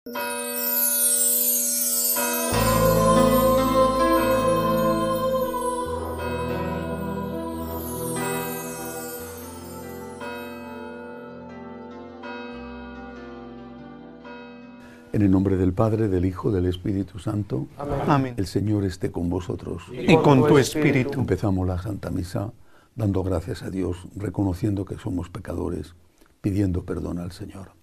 En el nombre del Padre, del Hijo, del Espíritu Santo. Amén. El Señor esté con vosotros. Y con tu espíritu. Empezamos la Santa Misa dando gracias a Dios, reconociendo que somos pecadores, pidiendo perdón al Señor.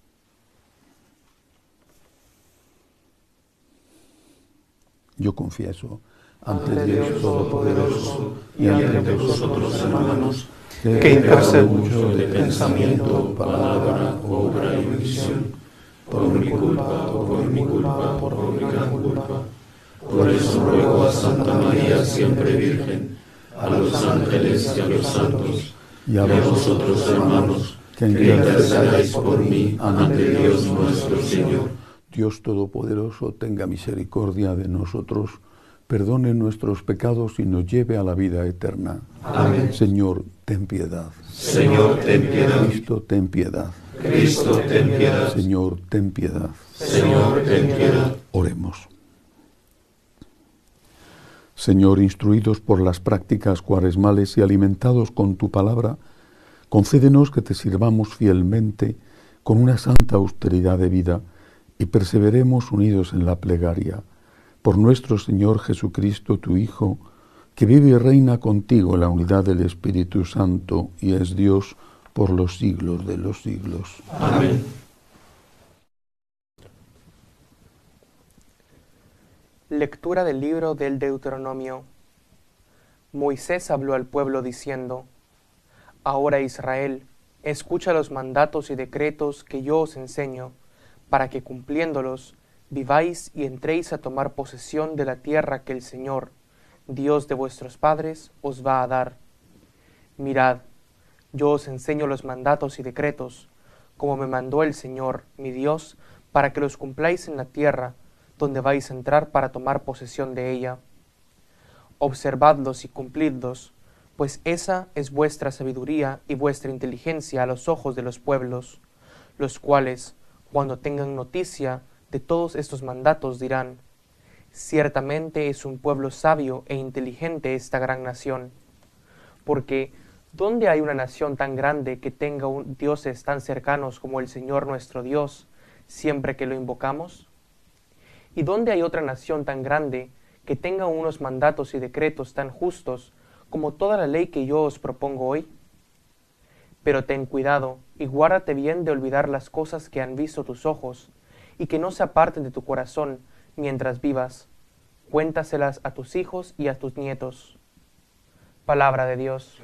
Yo confieso ante Dios Todopoderoso y ante vosotros, hermanos, que intercedo mucho de pensamiento, palabra, obra y omisión, por mi culpa, por mi gran culpa. Por eso ruego a Santa María, siempre Virgen, a los ángeles y a los santos, y a vosotros, hermanos, que intercedáis por mí ante Dios nuestro Señor. Dios Todopoderoso, tenga misericordia de nosotros, perdone nuestros pecados y nos lleve a la vida eterna. Amén. Señor, ten piedad. Señor, ten piedad. Cristo, ten piedad. Cristo, ten piedad. Señor, ten piedad. Señor, ten piedad. Oremos. Señor, instruidos por las prácticas cuaresmales y alimentados con tu palabra, concédenos que te sirvamos fielmente con una santa austeridad de vida y perseveremos unidos en la plegaria. Por nuestro Señor Jesucristo, tu Hijo, que vive y reina contigo en la unidad del Espíritu Santo y es Dios por los siglos de los siglos. Amén. Lectura del libro del Deuteronomio. Moisés habló al pueblo diciendo: Ahora Israel, escucha los mandatos y decretos que yo os enseño, para que cumpliéndolos viváis y entréis a tomar posesión de la tierra que el Señor, Dios de vuestros padres, os va a dar. Mirad, yo os enseño los mandatos y decretos, como me mandó el Señor, mi Dios, para que los cumpláis en la tierra, donde vais a entrar para tomar posesión de ella. Observadlos y cumplidlos, pues esa es vuestra sabiduría y vuestra inteligencia a los ojos de los pueblos, los cuales, cuando tengan noticia de todos estos mandatos, dirán: ciertamente es un pueblo sabio e inteligente esta gran nación. Porque, ¿dónde hay una nación tan grande que tenga dioses tan cercanos como el Señor nuestro Dios, siempre que lo invocamos? ¿Y dónde hay otra nación tan grande que tenga unos mandatos y decretos tan justos como toda la ley que yo os propongo hoy? Pero ten cuidado y guárdate bien de olvidar las cosas que han visto tus ojos, y que no se aparten de tu corazón mientras vivas. Cuéntaselas a tus hijos y a tus nietos. Palabra de Dios.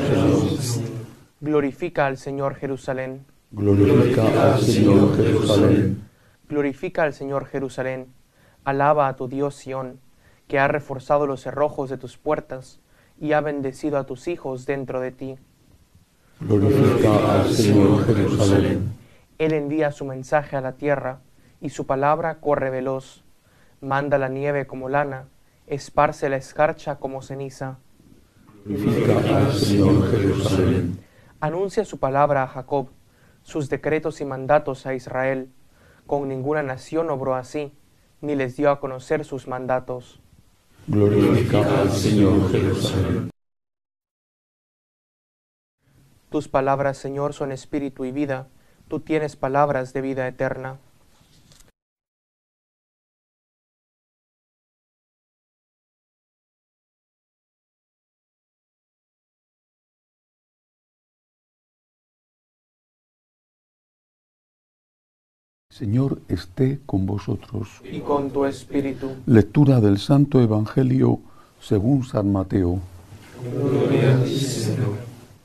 Glorifica al Señor Jerusalén. Glorifica al Señor Jerusalén. Glorifica al Señor Jerusalén. Alaba a tu Dios Sión, que ha reforzado los cerrojos de tus puertas y ha bendecido a tus hijos dentro de ti. Glorifica al Señor Jerusalén. Él envía su mensaje a la tierra, y su palabra corre veloz. Manda la nieve como lana, esparce la escarcha como ceniza. Glorifica al Señor Jerusalén. Anuncia su palabra a Jacob, sus decretos y mandatos a Israel. Con ninguna nación obró así, ni les dio a conocer sus mandatos. Glorifica al Señor Jerusalén. Tus palabras, Señor, son espíritu y vida. Tú tienes palabras de vida eterna. Señor esté con vosotros. Y con tu espíritu. Lectura del Santo Evangelio según San Mateo. Gloria a ti, Señor.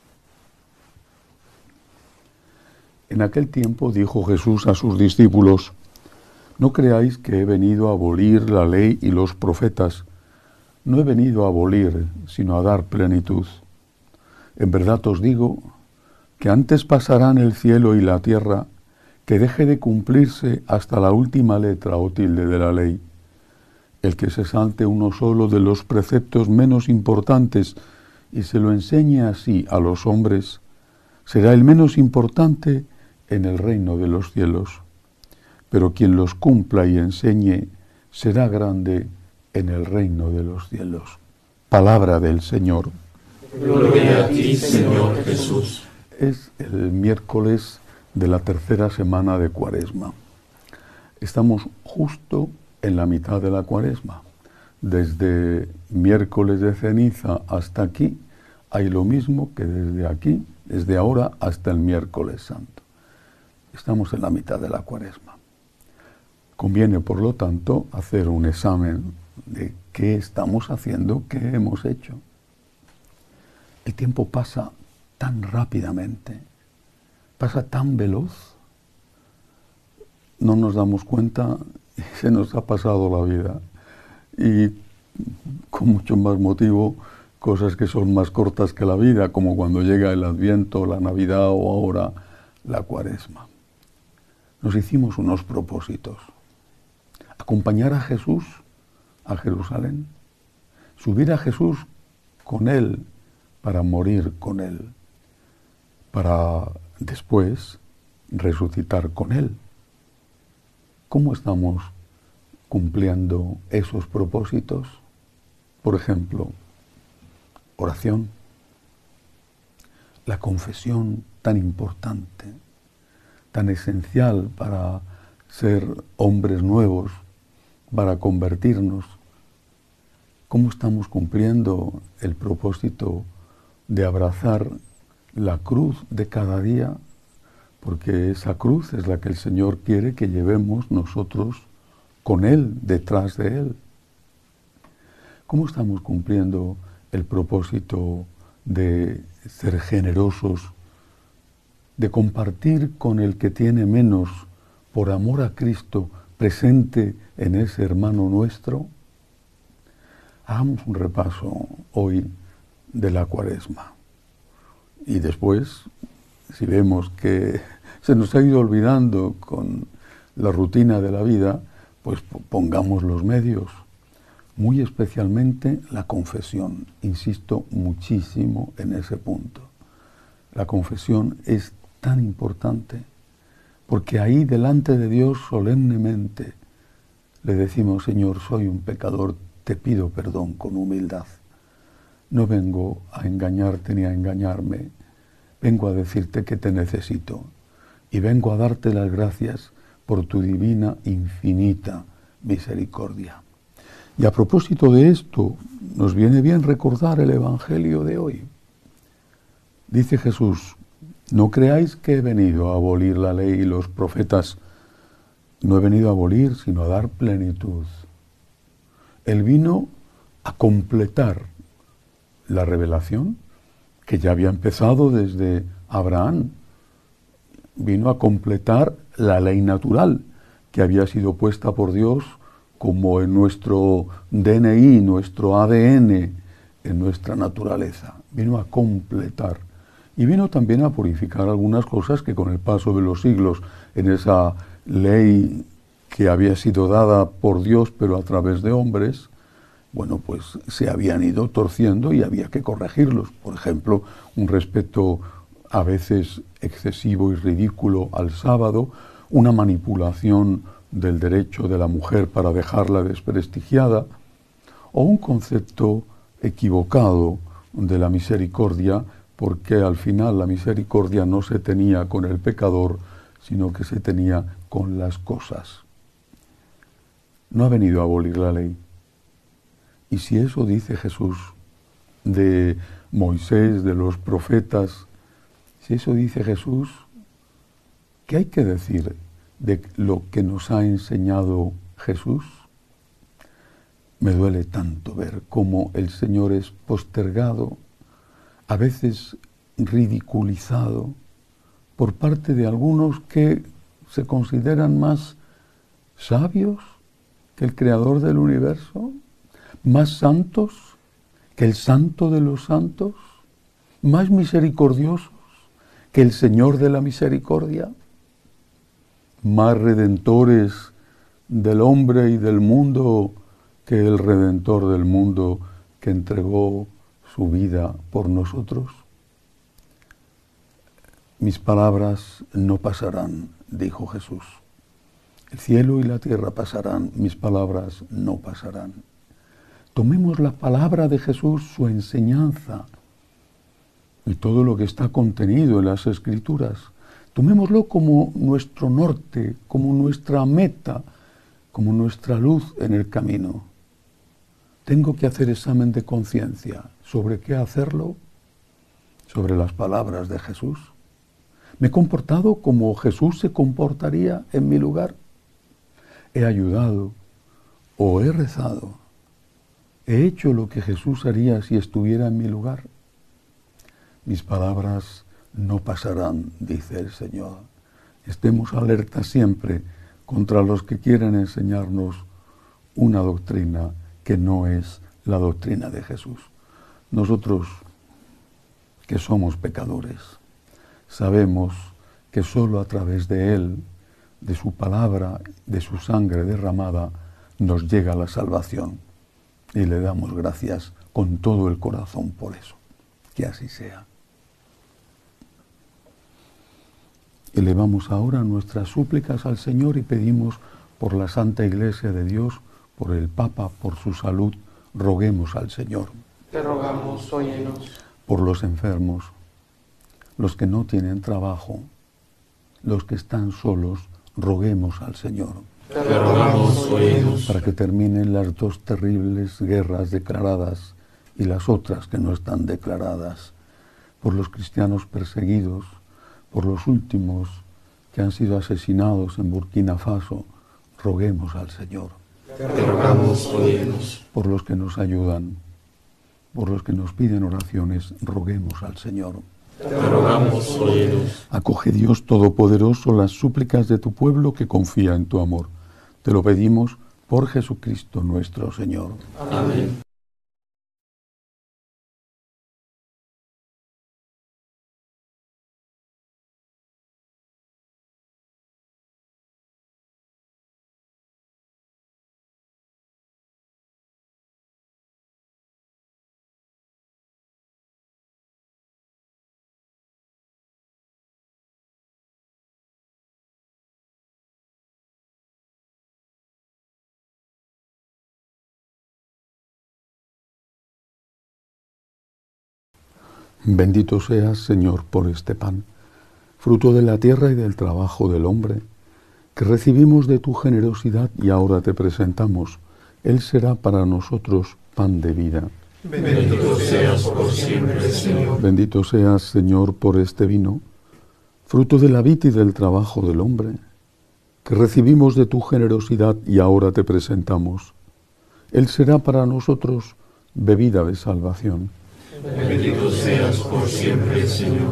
En aquel tiempo dijo Jesús a sus discípulos: No creáis que he venido a abolir la ley y los profetas. No he venido a abolir, sino a dar plenitud. En verdad os digo que antes pasarán el cielo y la tierra que deje de cumplirse hasta la última letra o tilde de la ley. El que se salte uno solo de los preceptos menos importantes y se lo enseñe así a los hombres, será el menos importante en el reino de los cielos. pero quien los cumpla y enseñe será grande en el reino de los cielos. Palabra del Señor. Gloria a ti, Señor Jesús. Es el miércoles de la tercera semana de Cuaresma. Estamos justo en la mitad de la Cuaresma. Desde miércoles de ceniza hasta aquí hay lo mismo que desde ahora hasta el miércoles santo. Estamos en la mitad de la Cuaresma. Conviene, por lo tanto, hacer un examen de qué estamos haciendo, qué hemos hecho. El tiempo pasa tan rápidamente, pasa tan veloz, no nos damos cuenta y se nos ha pasado la vida. Y con mucho más motivo, cosas que son más cortas que la vida, como cuando llega el Adviento, la Navidad o ahora la Cuaresma. Nos hicimos unos propósitos. Acompañar a Jesús a Jerusalén, subir a Jesús con Él para morir con Él, para después resucitar con Él. ¿Cómo estamos cumpliendo esos propósitos? Por ejemplo, oración, la confesión tan importante, tan esencial para ser hombres nuevos, para convertirnos. ¿Cómo estamos cumpliendo el propósito de abrazar la cruz de cada día? Porque esa cruz es la que el Señor quiere que llevemos nosotros con Él, detrás de Él. ¿Cómo estamos cumpliendo el propósito de ser generosos, de compartir con el que tiene menos, por amor a Cristo, presente en ese hermano nuestro? Hagamos un repaso hoy de la Cuaresma. Y después, si vemos que se nos ha ido olvidando con la rutina de la vida, pues pongamos los medios. Muy especialmente la confesión. Insisto muchísimo en ese punto. La confesión es tan importante, porque ahí delante de Dios solemnemente le decimos: Señor, soy un pecador, te pido perdón con humildad. No vengo a engañarte ni a engañarme, vengo a decirte que te necesito y vengo a darte las gracias por tu divina, infinita misericordia. Y a propósito de esto, nos viene bien recordar el Evangelio de hoy. Dice Jesús: no creáis que he venido a abolir la ley y los profetas. No he venido a abolir, sino a dar plenitud. Él vino a completar la revelación que ya había empezado desde Abraham. Vino a completar la ley natural que había sido puesta por Dios como en nuestro DNI, nuestro ADN, en nuestra naturaleza. Vino a completar. Y vino también a purificar algunas cosas que con el paso de los siglos, en esa ley que había sido dada por Dios, pero a través de hombres, bueno, pues se habían ido torciendo y había que corregirlos. Por ejemplo, un respeto a veces excesivo y ridículo al sábado, una manipulación del derecho de la mujer para dejarla desprestigiada, o un concepto equivocado de la misericordia, porque al final la misericordia no se tenía con el pecador, sino que se tenía con las cosas. No ha venido a abolir la ley. Y si eso dice Jesús de Moisés, de los profetas, si eso dice Jesús, ¿qué hay que decir de lo que nos ha enseñado Jesús? Me duele tanto ver cómo el Señor es postergado, a veces ridiculizado, por parte de algunos que se consideran más sabios que el Creador del universo, más santos que el Santo de los santos, más misericordiosos que el Señor de la misericordia, más redentores del hombre y del mundo que el Redentor del mundo que entregó su vida por nosotros. Mis palabras no pasarán, dijo Jesús. El cielo y la tierra pasarán, mis palabras no pasarán. Tomemos la palabra de Jesús, su enseñanza y todo lo que está contenido en las Escrituras. Tomémoslo como nuestro norte, como nuestra meta, como nuestra luz en el camino. Tengo que hacer examen de conciencia. ¿Sobre qué hacerlo? Sobre las palabras de Jesús. ¿Me he comportado como Jesús se comportaría en mi lugar? ¿He ayudado o he rezado? ¿He hecho lo que Jesús haría si estuviera en mi lugar? Mis palabras no pasarán, dice el Señor. Estemos alertas siempre contra los que quieren enseñarnos una doctrina que no es la doctrina de Jesús. Nosotros, que somos pecadores, sabemos que solo a través de Él, de su palabra, de su sangre derramada, nos llega la salvación. Y le damos gracias con todo el corazón por eso. Que así sea. Elevamos ahora nuestras súplicas al Señor y pedimos por la Santa Iglesia de Dios, por el Papa, por su salud, roguemos al Señor. Te rogamos, óyenos. Por los enfermos, los que no tienen trabajo, los que están solos, roguemos al Señor. Te rogamos, óyenos. Para que terminen las dos terribles guerras declaradas y las otras que no están declaradas, por los cristianos perseguidos, por los últimos que han sido asesinados en Burkina Faso, roguemos al Señor. Te rogamos, óyenos. Por los que nos ayudan, por los que nos piden oraciones, roguemos al Señor. Te rogamos, óyenos. Acoge, Dios Todopoderoso, las súplicas de tu pueblo que confía en tu amor. Te lo pedimos por Jesucristo nuestro Señor. Amén. Bendito seas, Señor, por este pan, fruto de la tierra y del trabajo del hombre, que recibimos de tu generosidad y ahora te presentamos. Él será para nosotros pan de vida. Bendito seas por siempre, Señor. Bendito seas, Señor, por este vino, fruto de la vid y del trabajo del hombre, que recibimos de tu generosidad y ahora te presentamos. Él será para nosotros bebida de salvación. Bendito seas por siempre, Señor.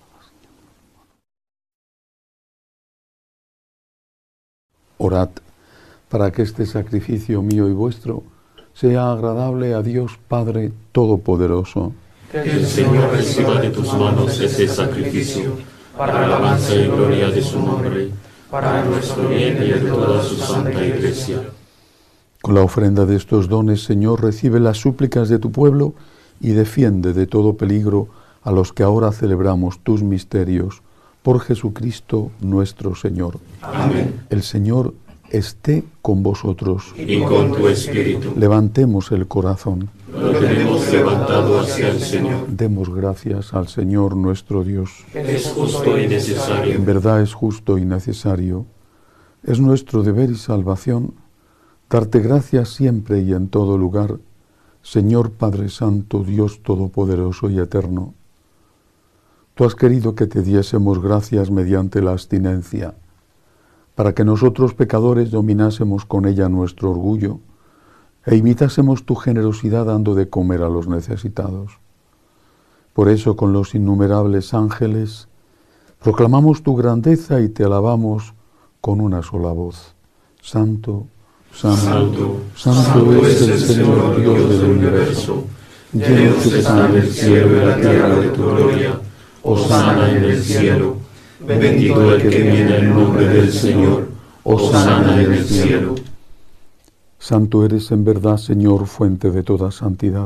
Orad para que este sacrificio mío y vuestro sea agradable a Dios Padre Todopoderoso. Que el Señor reciba de tus manos ese sacrificio, para alabanza y gloria de su nombre, para nuestro bien y de toda su santa Iglesia. Con la ofrenda de estos dones, Señor, recibe las súplicas de tu pueblo y defiende de todo peligro a los que ahora celebramos tus misterios, por Jesucristo nuestro Señor. Amén. El Señor esté con vosotros. Y con tu espíritu. Levantemos el corazón. Lo tenemos levantado hacia el Señor. Demos gracias al Señor nuestro Dios. Es justo y necesario. En verdad es justo y necesario. Es nuestro deber y salvación darte gracias siempre y en todo lugar, Señor Padre Santo, Dios Todopoderoso y Eterno. Tú has querido que te diésemos gracias mediante la abstinencia, para que nosotros pecadores dominásemos con ella nuestro orgullo e imitásemos tu generosidad dando de comer a los necesitados. Por eso con los innumerables ángeles proclamamos tu grandeza y te alabamos con una sola voz. Santo, Santo, Santo es el Señor Dios del universo. Llenos están el cielo y la tierra de tu gloria. Hosana en el cielo. Bendito el que viene en nombre del Señor. Hosana en el cielo. Santo eres en verdad, Señor, fuente de toda santidad.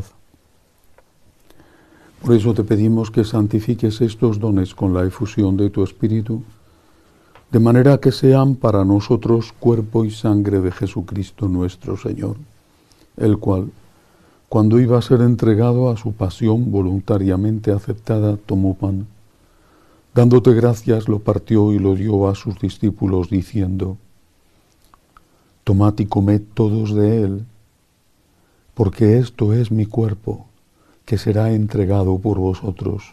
Por eso te pedimos que santifiques estos dones con la efusión de tu Espíritu, de manera que sean para nosotros cuerpo y sangre de Jesucristo nuestro Señor, el cual, cuando iba a ser entregado a su pasión voluntariamente aceptada, tomó pan. Dándote gracias, lo partió y lo dio a sus discípulos, diciendo: Tomad y comed todos de él, porque esto es mi cuerpo, que será entregado por vosotros.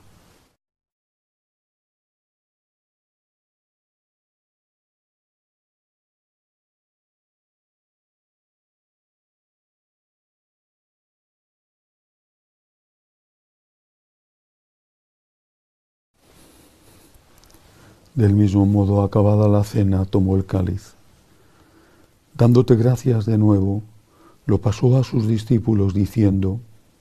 Del mismo modo, acabada la cena, tomó el cáliz. Dándote gracias de nuevo, lo pasó a sus discípulos, diciendo: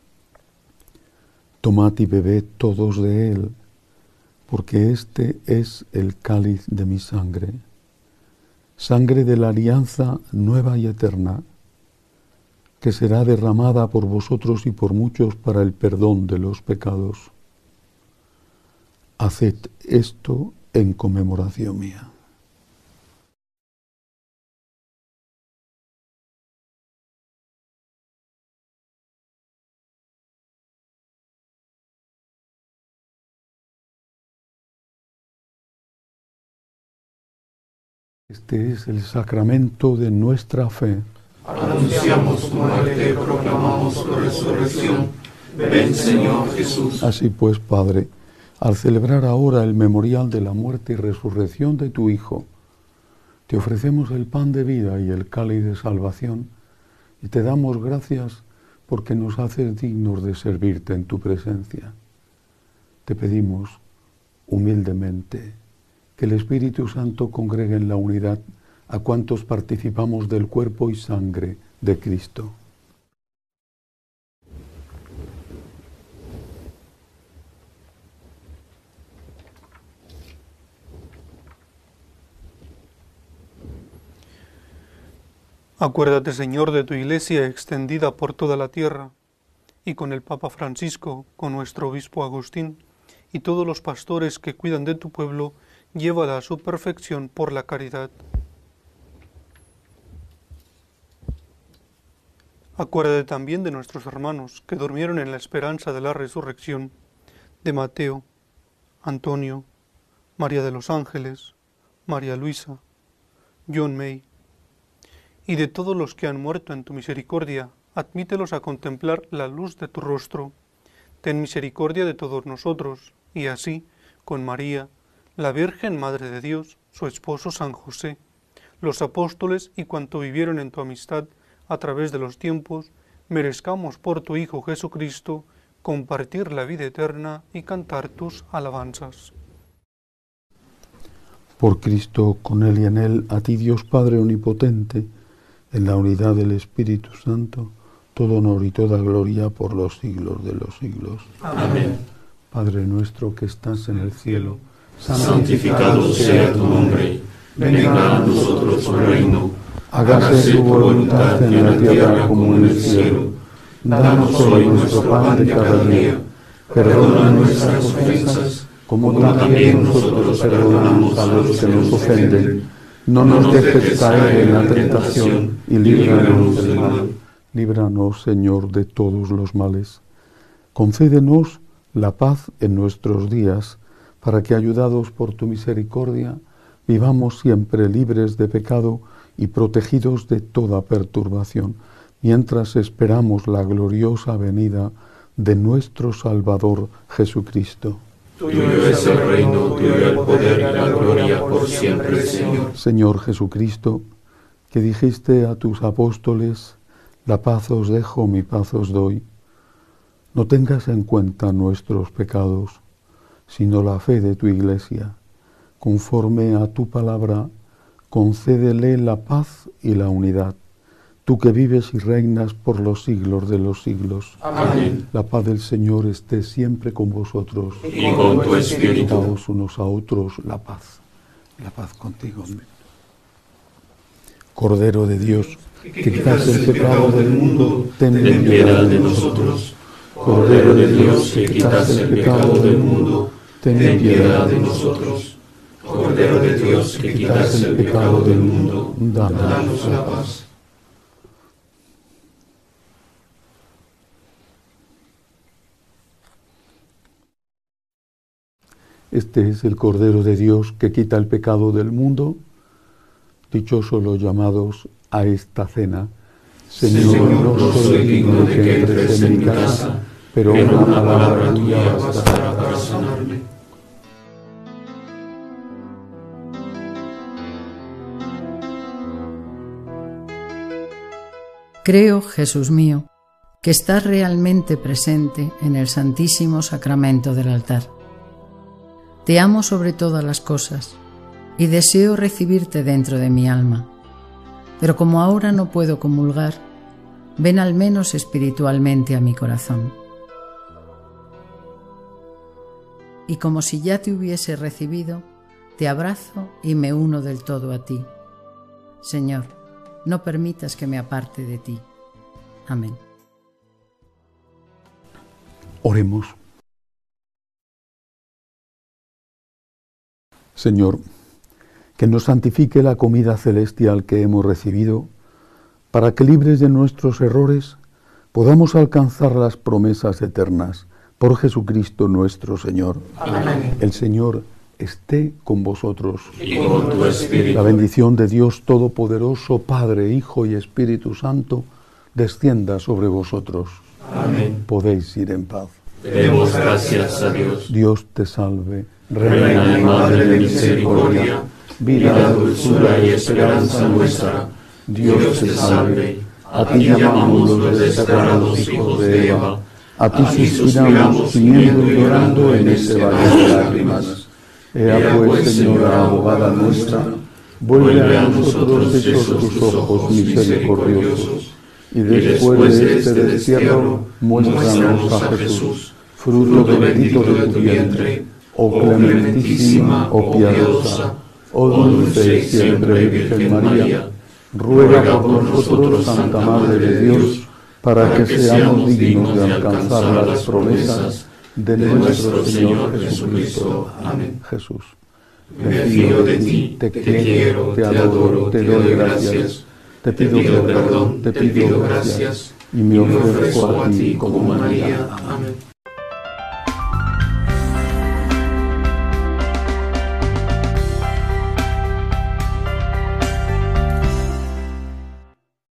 Tomad y bebed todos de él, porque este es el cáliz de mi sangre, sangre de la alianza nueva y eterna, que será derramada por vosotros y por muchos para el perdón de los pecados. Haced esto en conmemoración mía. Este es el sacramento de nuestra fe. Anunciamos tu muerte y proclamamos tu resurrección. Ven, Señor Jesús. Así pues, Padre, al celebrar ahora el memorial de la muerte y resurrección de tu Hijo, te ofrecemos el pan de vida y el cáliz de salvación, y te damos gracias porque nos haces dignos de servirte en tu presencia. Te pedimos humildemente que el Espíritu Santo congregue en la unidad a cuantos participamos del cuerpo y sangre de Cristo. Acuérdate, Señor, de tu Iglesia extendida por toda la tierra, y con el Papa Francisco, con nuestro obispo Agustín, y todos los pastores que cuidan de tu pueblo, llévala a su perfección por la caridad. Acuérdate también de nuestros hermanos que durmieron en la esperanza de la resurrección, de Mateo, Antonio, María de los Ángeles, María Luisa, John May, y de todos los que han muerto en tu misericordia, admítelos a contemplar la luz de tu rostro. Ten misericordia de todos nosotros, y así, con María, la Virgen Madre de Dios, su esposo San José, los apóstoles y cuanto vivieron en tu amistad a través de los tiempos, merezcamos por tu Hijo Jesucristo compartir la vida eterna y cantar tus alabanzas. Por Cristo, con Él y en Él, a ti Dios Padre Omnipotente, en la unidad del Espíritu Santo, todo honor y toda gloria por los siglos de los siglos. Amén. Padre nuestro que estás en el cielo, santificado sea tu nombre. Venga a nosotros tu reino. hágase tu voluntad en la tierra como en el cielo. Danos hoy nuestro pan de cada día. Perdona nuestras ofensas, como también nosotros perdonamos a los que nos ofenden. No nos dejes caer en la tentación y líbranos del mal. Líbranos, Señor, de todos los males. Concédenos la paz en nuestros días, para que, ayudados por tu misericordia, vivamos siempre libres de pecado y protegidos de toda perturbación, mientras esperamos la gloriosa venida de nuestro Salvador Jesucristo. Tuyo es el reino, tuyo el poder y la gloria por siempre, Señor. Señor Jesucristo, que dijiste a tus apóstoles: la paz os dejo, mi paz os doy, no tengas en cuenta nuestros pecados, sino la fe de tu Iglesia. Conforme a tu palabra, concédele la paz y la unidad, tú que vives y reinas por los siglos de los siglos. Amén. La paz del Señor esté siempre con vosotros. Y con tu espíritu. Daos unos a otros la paz. La paz contigo. Cordero de Dios, que quitas el pecado del mundo, ten piedad de nosotros. Cordero de Dios, que quitas el pecado del mundo, ten piedad de nosotros. Cordero de Dios, que quitas el pecado del mundo, danos la paz. Este es el Cordero de Dios que quita el pecado del mundo. Dichosos los llamados a esta cena. Señor, no soy digno de que entres en mi casa, pero una palabra tuya bastará para sanarme. Creo, Jesús mío, que estás realmente presente en el Santísimo Sacramento del altar. Te amo sobre todas las cosas y deseo recibirte dentro de mi alma, pero como ahora no puedo comulgar, ven al menos espiritualmente a mi corazón. Y como si ya te hubiese recibido, te abrazo y me uno del todo a ti. Señor, no permitas que me aparte de ti. Amén. Oremos. Señor, que nos santifique la comida celestial que hemos recibido, para que libres de nuestros errores podamos alcanzar las promesas eternas. Por Jesucristo nuestro Señor. Amén. El Señor esté con vosotros. Y con tu espíritu. La bendición de Dios Todopoderoso, Padre, Hijo y Espíritu Santo, descienda sobre vosotros. Amén. Podéis ir en paz. Demos gracias a Dios. Dios te salve, Reina y Madre de misericordia, vida, dulzura y esperanza nuestra. Dios te salve. A ti llamamos los desterrados hijos de Eva. A ti suspiramos gimiendo y llorando en este valle de lágrimas. Ea pues, Señora, abogada nuestra, vuelve a nosotros esos tus ojos misericordiosos, y después de este destierro, muéstranos a Jesús, fruto bendito de tu vientre, oh clementísima, oh piadosa, oh dulce y siempre Virgen María, ruega por nosotros, Santa Madre de Dios, para que seamos dignos de alcanzar las promesas de nuestro Señor Jesucristo. Amén. Jesús. Me fío de ti, te quiero, te adoro, te doy gracias, te pido perdón, te pido gracias, y me ofrezco a ti como María. Amén.